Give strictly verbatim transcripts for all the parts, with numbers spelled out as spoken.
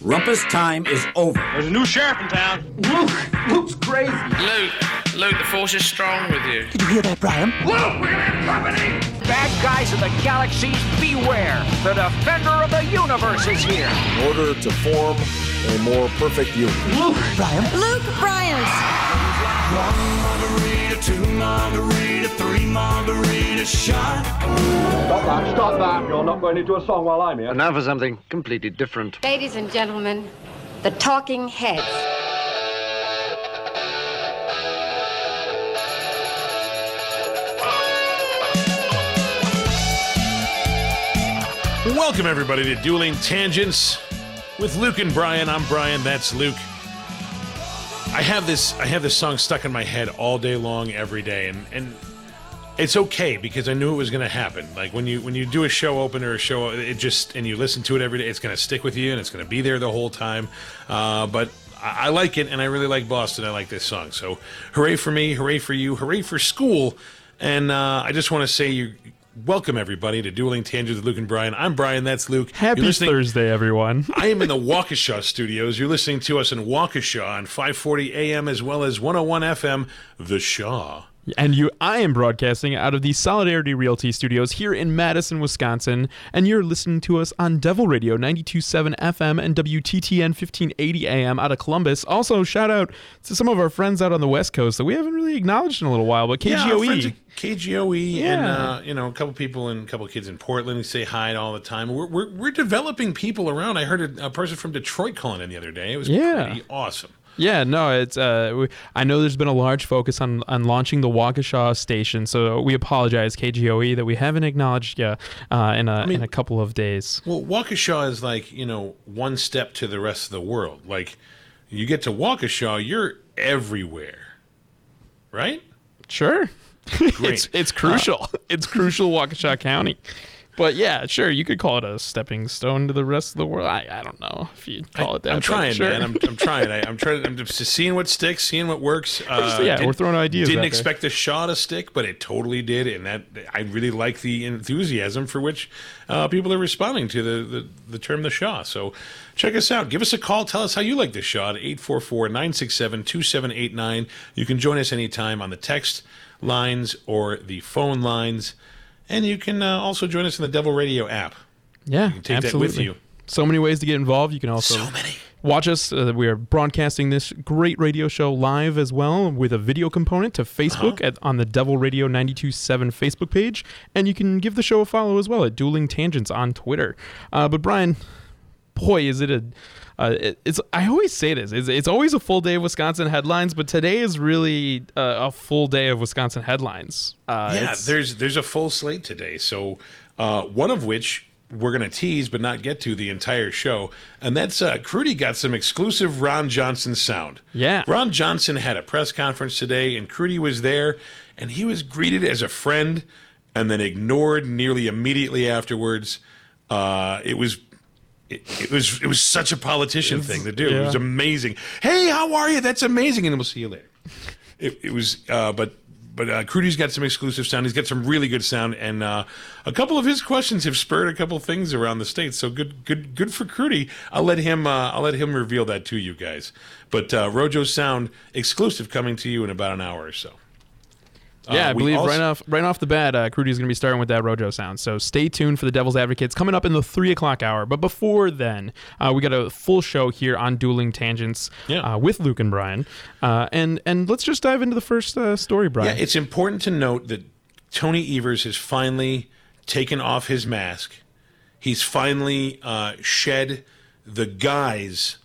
Rumpus time is over. There's a new sheriff in town. Luke! Luke's crazy. Luke, Luke, the force is strong with you. Did you hear that, Brian? Luke, we're gonna have company! Bad guys of the galaxies, beware! The defender of the universe is here! In order to form a more perfect union. Luke! Brian? Luke Bryant! One margarita, two margarita, three margarita shot. Stop that, stop that. You're not going into a song while I'm here. And now for something completely different. Ladies and gentlemen, the Talking Heads. Welcome, everybody, to Dueling Tangents with Luke and Brian. I'm Brian, that's Luke. I have this I have this song stuck in my head all day long, every day, and, and it's okay because I knew it was going to happen. Like when you when you do a show opener or a show, it just and you listen to it every day, it's going to stick with you and it's going to be there the whole time. Uh, but I, I like it, and I really like Boston. I like this song. So hooray for me, hooray for you, hooray for school. And uh, I just want to say you. Welcome, everybody, to Dueling Tangents with Luke and Brian. I'm Brian, that's Luke. Happy Thursday, everyone. I am in the Waukesha studios. You're listening to us in Waukesha on five forty A M as well as one oh one F M, The Shaw. And you, I am broadcasting out of the Solidarity Realty Studios here in Madison, Wisconsin, and you're listening to us on Devil Radio ninety-two point seven F M and W T T N fifteen eighty A M out of Columbus. Also, shout out to some of our friends out on the West Coast that we haven't really acknowledged in a little while, but K G O E. Yeah, K G O E yeah. and uh, you know, a couple people and a couple kids in Portland who say hi all the time. We're we're, we're developing people around. I heard a, a person from Detroit calling in the other day. It was yeah. pretty awesome. Yeah, no, it's. Uh, we, I know there's been a large focus on, on launching the Waukesha station, so we apologize, K G O E, that we haven't acknowledged you uh, in a I mean, in a couple of days. Well, Waukesha is like, you know, one step to the rest of the world. Like, you get to Waukesha, you're everywhere, right? Sure. Great. it's it's crucial. Uh, it's crucial, Waukesha County. But yeah, sure, you could call it a stepping stone to the rest of the world. I, I don't know if you call I, it that. I'm trying, sure. man. I'm, I'm trying. I, I'm trying. I'm just seeing what sticks, seeing what works. Uh, yeah, we're throwing ideas. Didn't out expect there. the Shaw to stick, but it totally did, and that I really like the enthusiasm for which uh, people are responding to the, the the term the Shaw. So check us out. Give us a call. Tell us how you like the Shaw at eight four four, nine six seven, two seven eight nine. You can join us anytime on the text lines or the phone lines. And you can uh, also join us in the Devil Radio app. Yeah, you can take absolutely. that with you. So many ways to get involved. You can also so many. watch us. Uh, we are broadcasting this great radio show live as well with a video component to Facebook uh-huh. at, on the Devil Radio ninety-two point seven Facebook page. And you can give the show a follow as well at Dueling Tangents on Twitter. Uh, but Brian, boy, is it a... Uh, it, it's. I always say this. It's, it's always a full day of Wisconsin headlines, but today is really uh, a full day of Wisconsin headlines. Uh, yeah, there's there's a full slate today. So uh, one of which we're going to tease, but not get to the entire show, and that's uh, Crudy got some exclusive Ron Johnson sound. Yeah, Ron Johnson had a press conference today, and Crudy was there, and he was greeted as a friend, and then ignored nearly immediately afterwards. Uh, it was. It, it was it was such a politician thing to do. Yeah. It was amazing. Hey, how are you? That's amazing, and we'll see you later. It, it was, uh, but but uh, Crudy's got some exclusive sound. He's got some really good sound, and uh, a couple of his questions have spurred a couple things around the state. So good good good for Crudy. I'll let him uh, I'll let him reveal that to you guys. But uh, Rojo's sound exclusive coming to you in about an hour or so. Yeah, uh, I believe also, right off right off the bat, uh, Crudy's going to be starting with that Rojo sound. So stay tuned for the Devil's Advocates coming up in the three o'clock hour. But before then, uh, we got a full show here on Dueling Tangents yeah. uh, with Luke and Brian. Uh, and and let's just dive into the first uh, story, Brian. Yeah, it's important to note that Tony Evers has finally taken off his mask. He's finally uh, shed the guise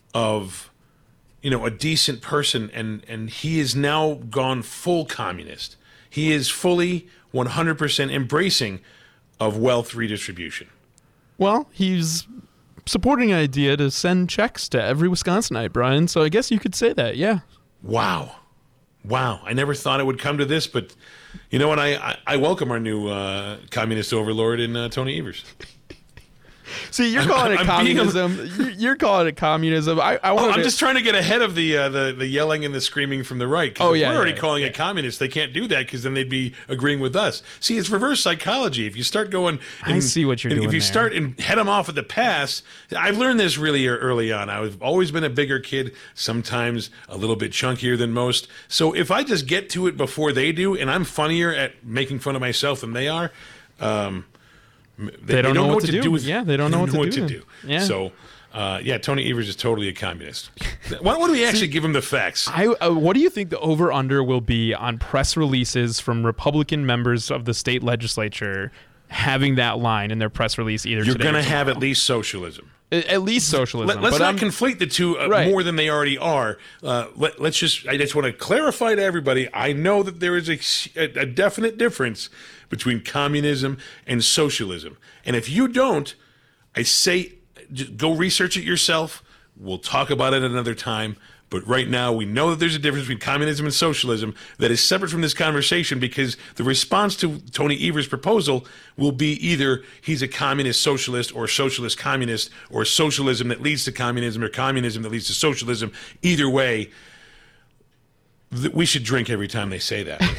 of, you know, a decent person, and, and he is now gone full communist. He is fully one hundred percent embracing of wealth redistribution. Well, he's supporting an idea to send checks to every Wisconsinite, Brian, so I guess you could say that, yeah. Wow. Wow. I never thought it would come to this, but you know what? I, I, I welcome our new uh, communist overlord in uh, Tony Evers. See, you're calling I'm, it I'm being a- communism. You're, you're calling it communism. I, I Oh, wanted I'm to, just trying to get ahead of the uh, the the yelling and the screaming from the right. 'Cause Oh, if yeah, we're already yeah, calling it communist. They can't do that because then they'd be agreeing with us. See, it's reverse psychology. If you start going, I and- see what you're and doing If you there. start and head them off at the pass, I've learned this really early on. I've always been a bigger kid, sometimes a little bit chunkier than most. So if I just get to it before they do, and I'm funnier at making fun of myself than they are. Um, They, They don't know what to do. with, Yeah, they don't know what to do. do. Yeah. So, uh, yeah, Tony Evers is totally a communist. Why don't we actually give him the facts? I, uh, what do you think the over-under will be on press releases from Republican members of the state legislature having that line in their press release either You're today going or to have tomorrow? at least socialism. At at least socialism. Let, us but not I'm- conflate the two uh, Right. more than they already are. Uh, let, let's just, I just want to clarify to everybody, I know that there is a, a, a definite difference between communism and socialism. And if you don't, I say, just go research it yourself. We'll talk about it another time. But right now, we know that there's a difference between communism and socialism that is separate from this conversation because the response to Tony Evers' proposal will be either he's a communist socialist or socialist communist or socialism that leads to communism or communism that leads to socialism. Either way, th- we should drink every time they say that.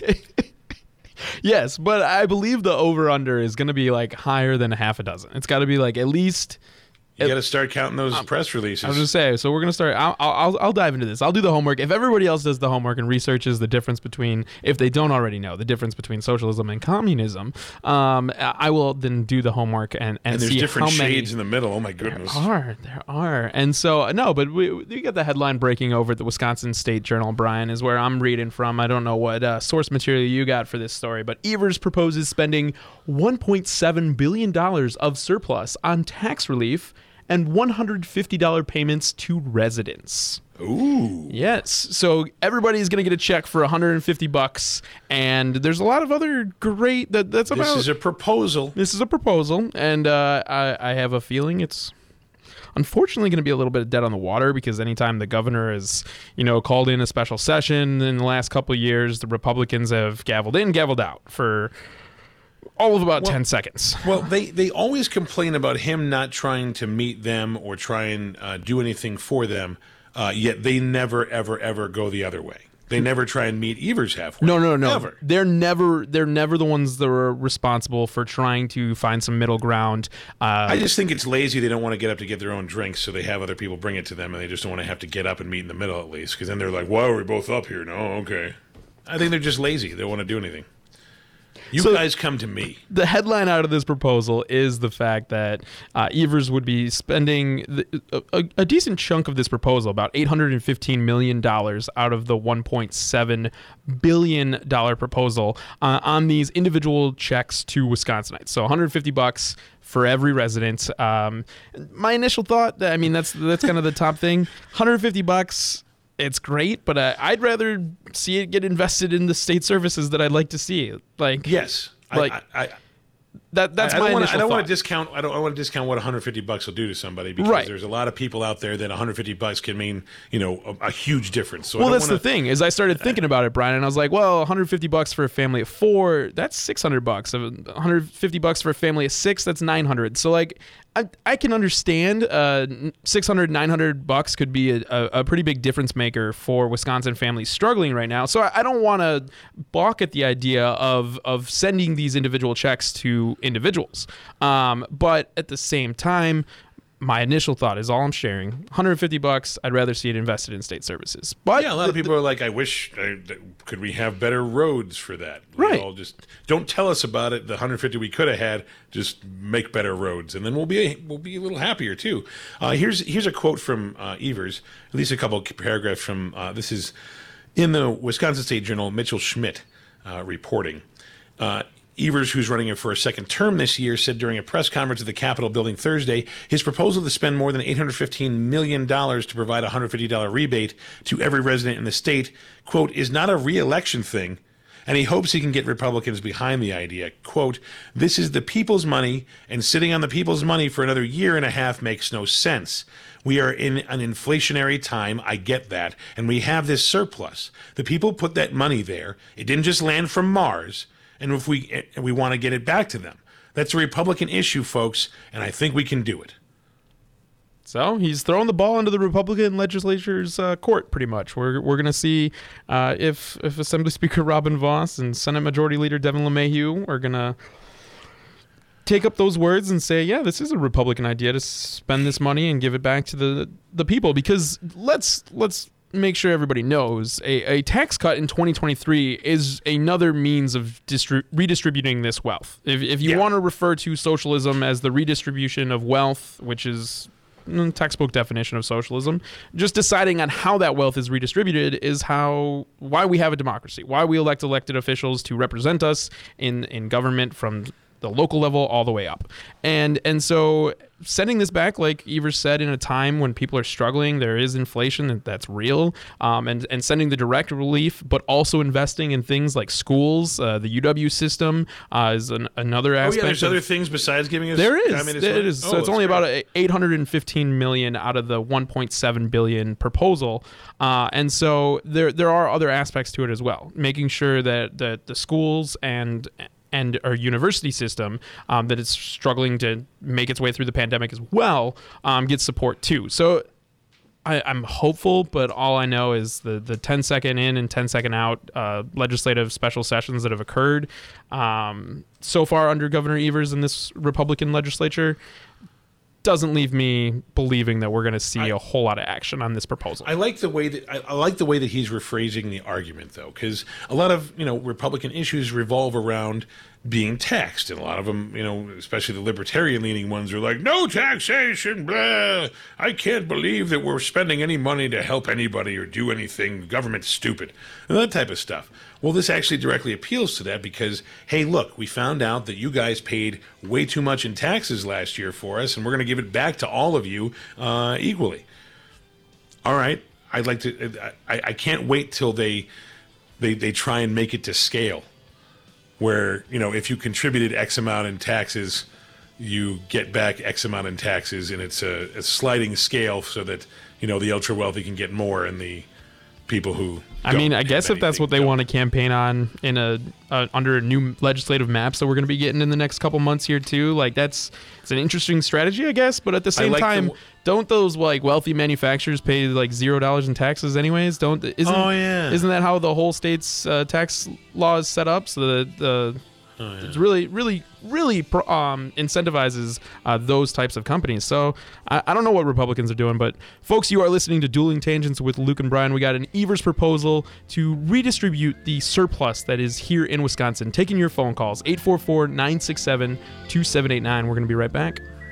Yes, but I believe the over-under is going to be like higher than a half a dozen. It's got to be like at least... You got to start counting those press releases. I was just saying, so we're going to start. I'll, I'll, I'll dive into this. I'll do the homework. If everybody else does the homework and researches the difference between, if they don't already know, the difference between socialism and communism, um, I will then do the homework and, and, and there's see different how many. shades in the middle. Oh, my goodness. There are. There are. And so, no, but we, we got the headline breaking over at the Wisconsin State Journal, Brian, is where I'm reading from. I don't know what uh, source material you got for this story, but Evers proposes spending one point seven billion dollars of surplus on tax relief and one hundred fifty dollars payments to residents. Ooh. Yes. So everybody's going to get a check for one hundred fifty bucks, and there's a lot of other great that that's about. This is a proposal. This is a proposal, and uh, I, I have a feeling it's unfortunately going to be a little bit dead on the water because anytime the governor has, you know, called in a special session in the last couple of years, the Republicans have gavelled in, gavelled out for all of about Well- ten seconds. Well, they, they always complain about him not trying to meet them or try and uh, do anything for them, uh, yet they never, ever, ever go the other way. They never try and meet Evers halfway. No, no, no. Ever. They're never they're never the ones that are responsible for trying to find some middle ground. Uh, I just think it's lazy. They don't want to get up to get their own drinks, so they have other people bring it to them, and they just don't want to have to get up and meet in the middle at least, because then they're like, why are we both up here? No, okay. I think they're just lazy. They don't want to do anything. You So- guys come to me. the headline out of this proposal is the fact that uh, Evers would be spending the, a, a decent chunk of this proposal, about eight hundred fifteen million dollars out of the one point seven billion dollars proposal uh, on these individual checks to Wisconsinites. So one hundred fifty bucks for every resident. Um, my initial thought, I mean, that's that's kind of the top thing. one hundred fifty bucks. It's great, but uh, I'd rather see it get invested in the state services that I'd like to see. Like Yes. Like, I, I, I, that that's I my don't wanna, initial I don't thought. want to discount. I don't. I want to discount what one hundred fifty bucks will do to somebody because Right. there's a lot of people out there that one hundred fifty bucks can mean, you know, a, a huge difference. So I Well, don't that's wanna, the thing is I started thinking about it, Brian, and I was like, well, one hundred fifty bucks for a family of four, that's six hundred bucks. one hundred fifty bucks for a family of six, that's nine hundred. So like, I, I can understand uh, six hundred, nine hundred bucks could be a, a, a pretty big difference maker for Wisconsin families struggling right now. So I, I don't want to balk at the idea of of sending these individual checks to individuals. Um, but at the same time, my initial thought is all I'm sharing. one hundred fifty bucks. I'd rather see it invested in state services. But Yeah, a lot of people are like, I wish, I, could we have better roads for that? We Right. all just don't tell us about it. The one hundred fifty we could have had, just make better roads, and then we'll be we'll be a little happier too. Uh, here's here's a quote from uh, Evers, at least a couple of paragraphs from uh, this is in the Wisconsin State Journal. Mitchell Schmidt uh, reporting. Uh, Evers, who's running for a second term this year, said during a press conference at the Capitol building Thursday, his proposal to spend more than eight hundred fifteen million dollars to provide a one hundred fifty dollars rebate to every resident in the state, quote, is not a re-election thing, and he hopes he can get Republicans behind the idea. Quote, this is the people's money, and sitting on the people's money for another year and a half makes no sense. We are in an inflationary time, I get that, and we have this surplus. The people put that money there. It didn't just land from Mars. And if we and we want to get it back to them, That's a Republican issue, folks, and I think we can do it. So he's throwing the ball into the Republican legislature's uh, court, pretty much. We're we're going to see uh, if if Assembly Speaker Robin Vos and Senate Majority Leader Devin LeMahieu are going to take up those words and say, yeah, this is a Republican idea to spend this money and give it back to the the people. Because let's let's make sure everybody knows a, a tax cut in twenty twenty-three is another means of distri- redistributing this wealth. If if you Yeah. want to refer to socialism as the redistribution of wealth, which is textbook definition of socialism, just deciding on how that wealth is redistributed is how why we have a democracy, why we elect elected officials to represent us in in government from the local level all the way up. And and so sending this back, like Evers said, in a time when people are struggling, there is inflation and that's real, um, and, and sending the direct relief, but also investing in things like schools, uh, the U W system uh, is an, another aspect. Oh, yeah, there's of, other things besides giving us There is. communist There money? is. Oh, So it's that's only great. about eight hundred fifteen million out of the one point seven billion proposal. Uh, and so there there are other aspects to it as well, making sure that, that the schools and and our university system um, that is struggling to make its way through the pandemic as well um, gets support too. So I, I'm hopeful, but all I know is the the ten second in and ten second out uh, legislative special sessions that have occurred um, so far under Governor Evers in this Republican legislature doesn't leave me believing that we're going to see I, a whole lot of action on this proposal. I like the way that I, I like the way that he's rephrasing the argument, though, because a lot of you know Republican issues revolve around being taxed, and a lot of them, you know, especially the libertarian-leaning ones, are like, "No taxation, blah! I can't believe that we're spending any money to help anybody or do anything. The government's stupid," and that type of stuff. Well, this actually directly appeals to that because, hey, look, we found out that you guys paid way too much in taxes last year for us, and we're going to give it back to all of you uh, equally. All right, I'd like to. I, I can't wait till they, they they try and make it to scale, where you know if you contributed X amount in taxes, you get back X amount in taxes, and it's a, a sliding scale so that you know the ultra wealthy can get more, and the people who I mean, don't I guess have if that's anything what they don't. want to campaign on in a uh, under a new legislative maps that we're going to be getting in the next couple months here too, like that's it's an interesting strategy, I guess. But at the same like the time, w- don't those like wealthy manufacturers pay like zero dollars in taxes anyways? Don't isn't Oh, yeah. isn't that how the whole state's uh, tax law is set up? So that the Oh, yeah. it's really, really, really pro- um, incentivizes uh, those types of companies. So I, I don't know what Republicans are doing, but folks, you are listening to Dueling Tangents with Luke and Brian. We got an Evers proposal to redistribute the surplus that is here in Wisconsin. Taking your phone calls, eight four four, nine six seven, two seven eight nine. We're going to be right back.